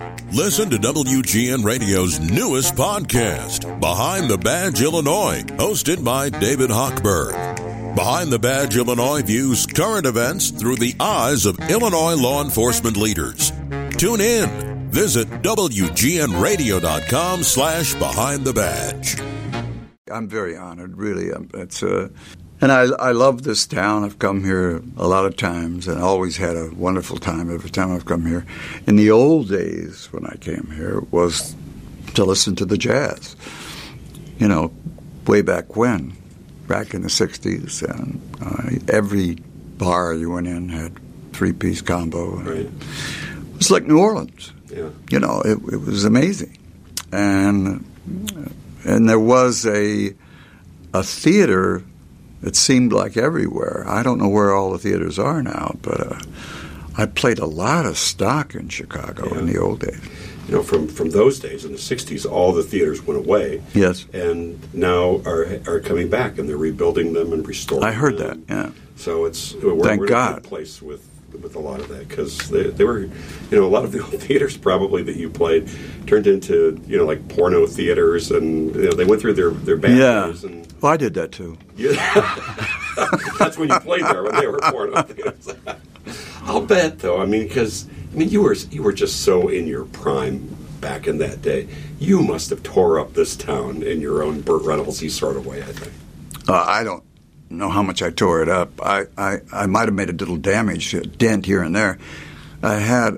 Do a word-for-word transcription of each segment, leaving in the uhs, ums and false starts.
Listen to W G N Radio's newest podcast, Behind the Badge Illinois, hosted by David Hochberg. Behind the Badge Illinois views current events through the eyes of Illinois law enforcement leaders. Tune in. Visit W G N radio dot com slash behind the badge. I'm very honored, really. It's uh, and I, I love this town. I've come here a lot of times and always had a wonderful time every time I've come here. In the old days when I came here was to listen to the jazz, you know, way back when, back in the sixties. And uh, every bar you went in had three-piece combo. Right. It was like New Orleans. Yeah. You know, it, it was amazing. And and there was a a theater. It seemed like everywhere. I don't know where all the theaters are now, but uh, I played a lot of stock in Chicago yeah. in the old days. You know, from, from those days in the sixties, all the theaters went away. Yes. And now are are coming back, and they're rebuilding them and restoring them. I heard them. that, yeah. So it's we're, Thank we're God. in a good place with, with a lot of that, because they, they were, you know, a lot of the theaters probably that you played turned into, you know, like porno theaters, and you know, they went through their, their bad yeah. years. And, well, I did that too. Yeah. That's when you played there, when they were porno theaters. I'll bet, though. I mean, because I mean, you were you were just so in your prime back in that day. You must have tore up this town in your own Burt Reynolds-y sort of way, I think. Uh, I don't know how much I tore it up. I, I, I might have made a little damage, a dent here and there. I had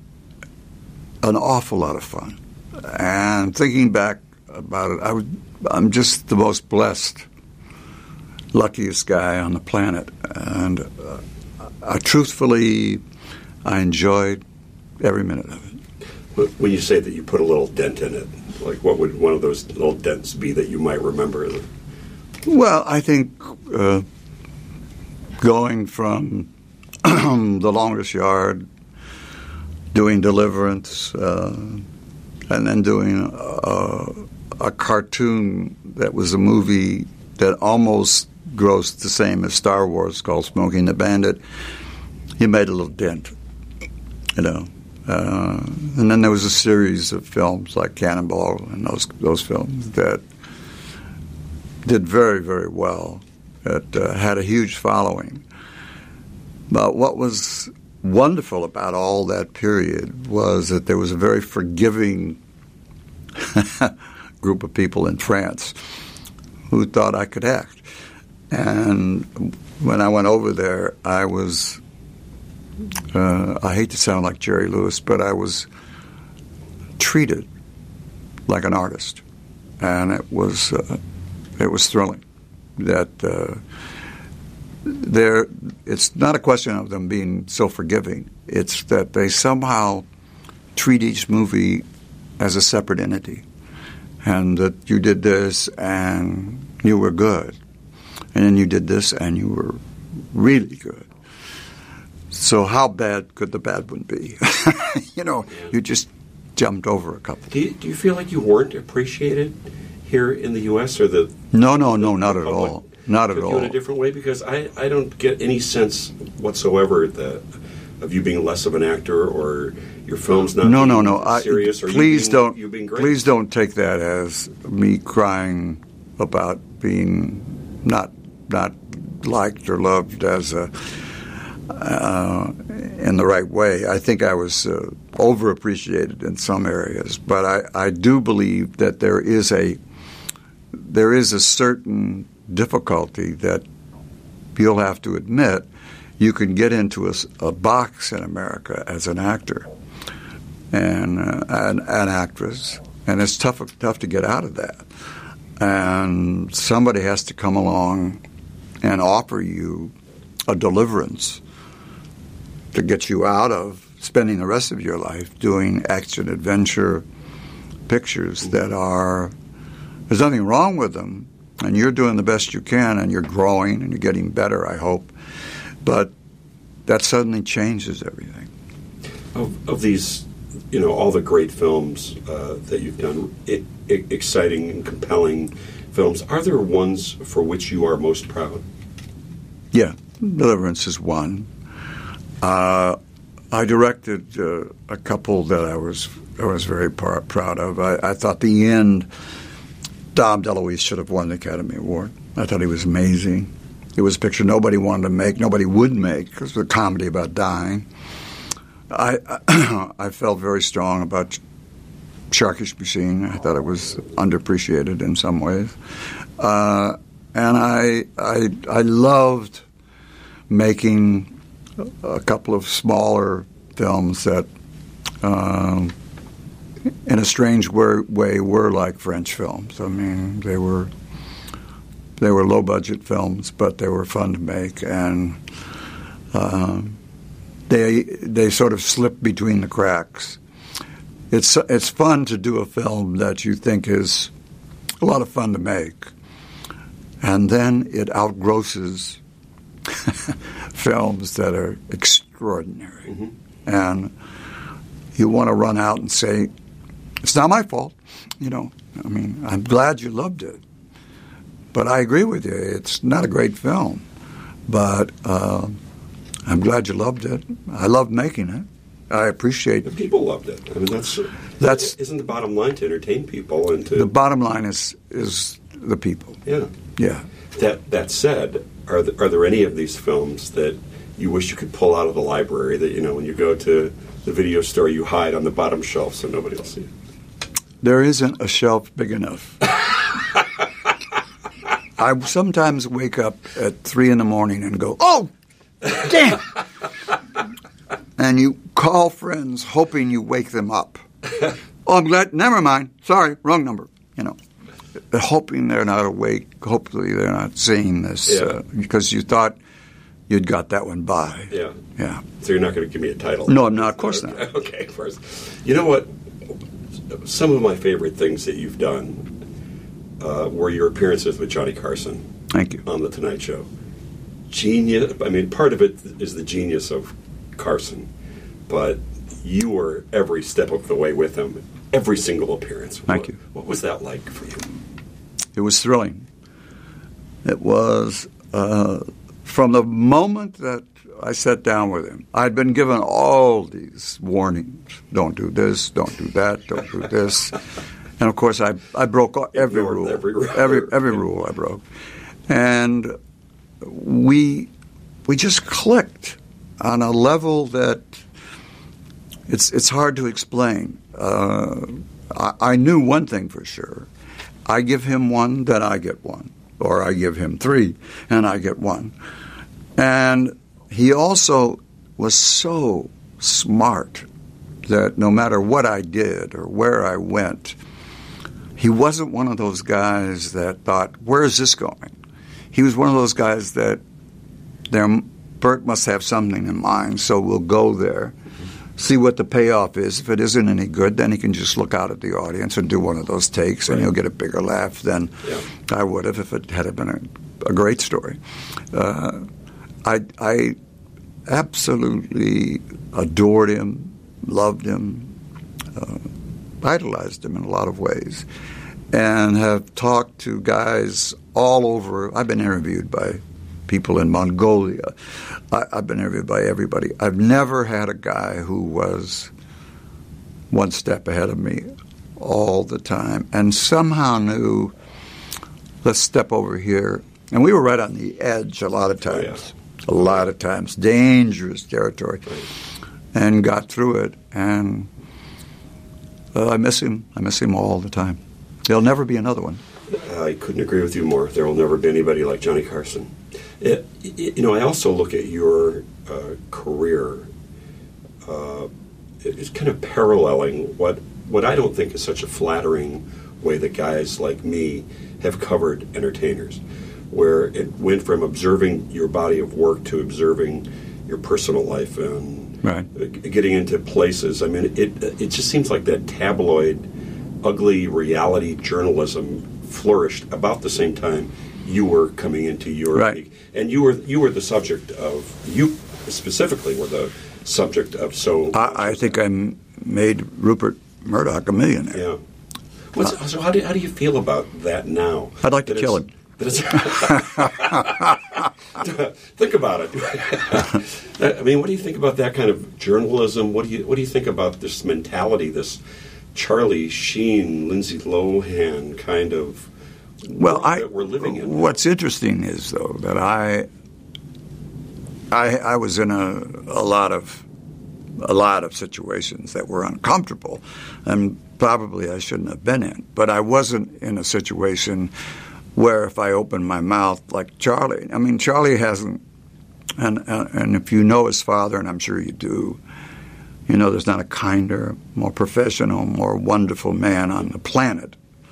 an awful lot of fun. And thinking back about it, I was, I'm just the most blessed, luckiest guy on the planet. And uh, I, truthfully, I enjoyed every minute of it. When you say that you put a little dent in it, like what would one of those little dents be that you might remember? Well, I think uh, going from The Longest Yard, doing Deliverance, uh, and then doing uh, a cartoon that was a movie that almost grossed the same as Star Wars, called Smokey and the Bandit, you made a little dent, you know. Uh, and then there was a series of films like Cannonball and those those films that did very, very well, that uh, had a huge following. But what was wonderful about all that period was that there was a very forgiving group of people in France who thought I could act. And when I went over there, I was... Uh, I hate to sound like Jerry Lewis, but I was treated like an artist, and it was uh, it was thrilling. That uh, there, it's not a question of them being so forgiving. It's that they somehow treat each movie as a separate entity, and that you did this and you were good, and then you did this and you were really good. So how bad could the bad one be? you know, you just jumped over a couple. Do you, do you feel like you weren't appreciated here in the U S or the No, no, no, not at all. Not at all. In a different way? Because I, I don't get any sense whatsoever that of you being less of an actor or your films not no, being no, no. serious. I, or please you being, don't. you being great. Please don't take that as me crying about being not not liked or loved as a. Uh, in the right way. I think I was uh, overappreciated in some areas, but I, I do believe that there is a there is a certain difficulty that you'll have to admit. You can get into a, a box in America as an actor and uh, an, an actress, and it's tough tough to get out of that. And somebody has to come along and offer you a deliverance to get you out of spending the rest of your life doing action adventure pictures that are, there's nothing wrong with them, and you're doing the best you can, and you're growing, and you're getting better, I hope. But that suddenly changes everything. Of, of these, you know, all the great films uh, that you've done, it, it, exciting and compelling films, are there ones for which you are most proud? Yeah, Deliverance is one. Uh, I directed uh, a couple that I was I was very par- proud of. I, I thought the end, Dom DeLuise should have won the Academy Award. I thought he was amazing. It was a picture nobody wanted to make, nobody would make. It was a comedy about dying. I I, I felt very strong about Sharkish Machine. I thought it was underappreciated in some ways, uh, and I I I loved making a couple of smaller films that, um, in a strange way, were like French films. I mean, they were they were low budget films, but they were fun to make, and um, they they sort of slipped between the cracks. It's it's fun to do a film that you think is a lot of fun to make, and then it outgrosses films that are extraordinary. Mm-hmm. And you want to run out and say, it's not my fault. You know, I mean, I'm glad you loved it. But I agree with you. It's not a great film. But uh, I'm glad you loved it. I loved making it. I appreciate it. The people loved it. I mean, that's, that's isn't the bottom line to entertain people and to... The bottom line is is the people. Yeah. Yeah. That that said, are there, are there any of these films that you wish you could pull out of the library that, you know, when you go to the video store, you hide on the bottom shelf so nobody will see it? There isn't a shelf big enough. I sometimes wake up at three in the morning and go, oh, damn! And you call friends hoping you wake them up. Oh, I'm glad. Never mind. Sorry, wrong number. You know, hoping they're not awake. Hopefully they're not seeing this yeah. uh, because you thought you'd got that one by. Yeah. Yeah. So you're not going to give me a title? No, I'm not. Of course not. Okay, of course. You know what? Some of my favorite things that you've done uh, were your appearances with Johnny Carson. Thank you. On The Tonight Show. Genius. I mean, part of it is the genius of Carson, but you were every step of the way with him, every single appearance. Thank what, you. What was that like for you? It was thrilling. It was uh, from the moment that I sat down with him. I'd been given all these warnings. Don't do this, don't do that, don't do this. And, of course, I I broke every Ignored rule. Every rule. Every, every rule I broke. And we we just clicked on a level that it's it's hard to explain. Uh, I, I knew one thing for sure. I give him one, then I get one. Or I give him three, and I get one. And he also was so smart that no matter what I did or where I went, he wasn't one of those guys that thought, where is this going? He was one of those guys that their, Bert must have something in mind, so we'll go there, see what the payoff is. If it isn't any good, then he can just look out at the audience and do one of those takes, right. And he'll get a bigger laugh than yeah. I would have if it had been a, a great story. Uh, I, I absolutely adored him, loved him, uh, idolized him in a lot of ways, and have talked to guys all over. I've been interviewed by people in Mongolia. I, I've been interviewed by everybody. I've never had a guy who was one step ahead of me all the time and somehow knew, let's step over here. And we were right on the edge a lot of times. Oh, yeah. A lot of times. Dangerous territory. And got through it. And uh, I miss him. I miss him all the time. There'll never be another one. I couldn't agree with you more. There will never be anybody like Johnny Carson. It, it, you know, I also look at your uh, career. Uh, it, it's kind of paralleling what what I don't think is such a flattering way that guys like me have covered entertainers, where it went from observing your body of work to observing your personal life and right. getting into places. I mean, it it just seems like that tabloid, ugly reality journalism flourished about the same time you were coming into your right. league. And you were you were the subject of, you specifically were the subject of so I, I think I made Rupert Murdoch a millionaire. Yeah. What's, uh, so how do, how do you feel about that now? I'd like to that kill him. Think about it. I mean, what do you think about that kind of journalism? What do you What do you think about this mentality, this Charlie Sheen, Lindsay Lohan kind of well, world I, that we're living in? What's interesting is, though, that I I, I was in a, a lot of a lot of situations that were uncomfortable, and probably I shouldn't have been in. But I wasn't in a situation where if I opened my mouth like Charlie, I mean, Charlie hasn't, and and if you know his father, and I'm sure you do, you know there's not a kinder, more professional, more wonderful man on the planet.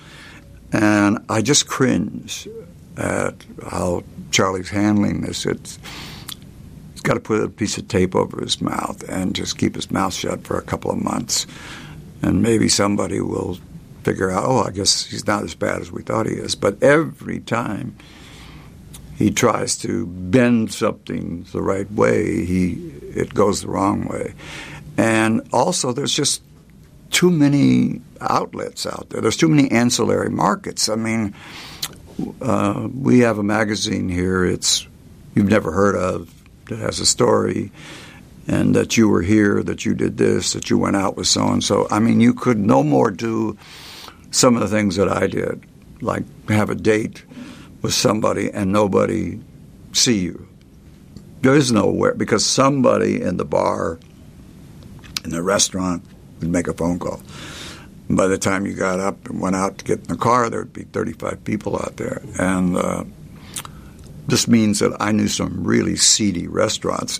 And I just cringe at how Charlie's handling this. It's he's got to put a piece of tape over his mouth and just keep his mouth shut for a couple of months. And maybe somebody will figure out, oh, I guess he's not as bad as we thought he is. But every time he tries to bend something the right way, he it goes the wrong way. And also there's just too many outlets out there. There's too many ancillary markets. I mean, uh, we have a magazine here it's you've never heard of that has a story, and that you were here, that you did this, that you went out with so-and-so. I mean, you could no more do some of the things that I did, like have a date with somebody and nobody see you. There is nowhere, because somebody in the bar, in the restaurant, would make a phone call. And by the time you got up and went out to get in the car, there would be thirty-five people out there. And uh, this means that I knew some really seedy restaurants.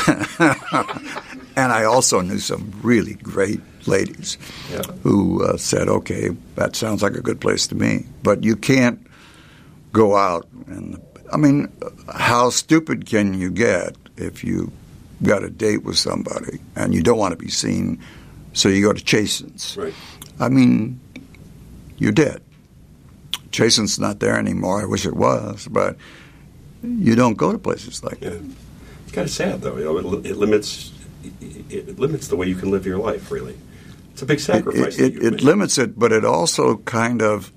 And I also knew some really great ladies yeah. who uh, said, okay, that sounds like a good place to me. But you can't go out and, I mean, how stupid can you get if you got a date with somebody and you don't want to be seen, so you go to Chasen's? Right. I mean, you're dead. Chasen's not there anymore. I wish it was, but you don't go to places like yeah. that. It's kind of sad, though. You know, it, it limits it limits the way you can live your life. Really, it's a big sacrifice. It, it, it limits it, but it also kind of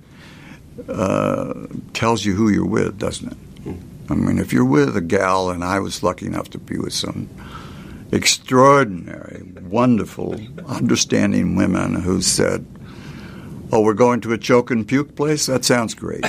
uh, tells you who you're with, doesn't it? Hmm. I mean, if you're with a gal, and I was lucky enough to be with some extraordinary, wonderful, understanding women who said, "Oh, we're going to a choke and puke place? That sounds great."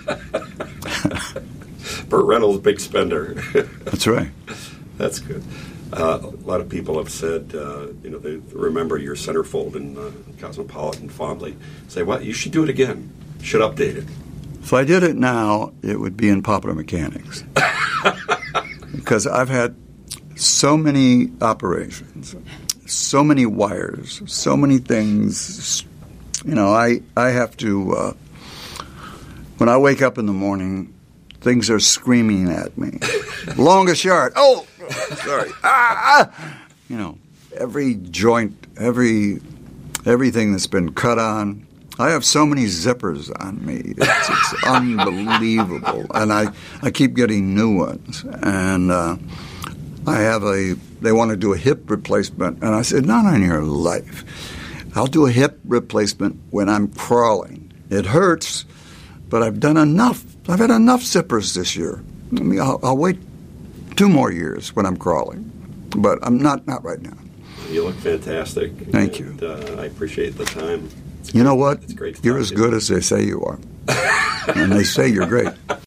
Burt Reynolds, big spender. That's right. That's good. Uh, a lot of people have said, uh, you know, they remember your centerfold in uh, Cosmopolitan fondly. Say, well, you should do it again. You should update it. If I did it now, it would be in Popular Mechanics. Because I've had so many operations, so many wires, so many things. You know, I, I have to, uh, when I wake up in the morning, things are screaming at me. Longest yard. Oh, sorry. Ah, ah. You know, every joint, every everything that's been cut on. I have so many zippers on me. It's, it's unbelievable. And I, I keep getting new ones. And uh, I have a, they want to do a hip replacement. And I said, not on your life. I'll do a hip replacement when I'm crawling. It hurts, but I've done enough. I've had enough zippers this year. I mean, I'll, I'll wait two more years when I'm crawling, but I'm not not right now. You look fantastic. Thank and, you. Uh, I appreciate the time. It's you know what? It's great. To you're as good as they say you are, and they say you're great.